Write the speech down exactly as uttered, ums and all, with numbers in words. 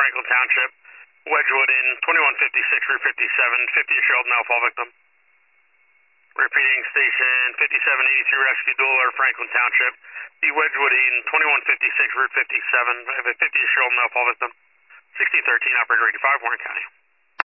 Franklin Township. Wedgewood in twenty-one fifty-six, Route fifty-seven, fifty-year-old male fall victim. Repeating, station fifty-seven eighty-three Rescue Dueler, Franklin Township. The Wedgewood in twenty-one fifty-six, Route fifty-seven, I have a fifty-year-old male fall victim. sixteen thirteen, operator eighty-five, Warren County.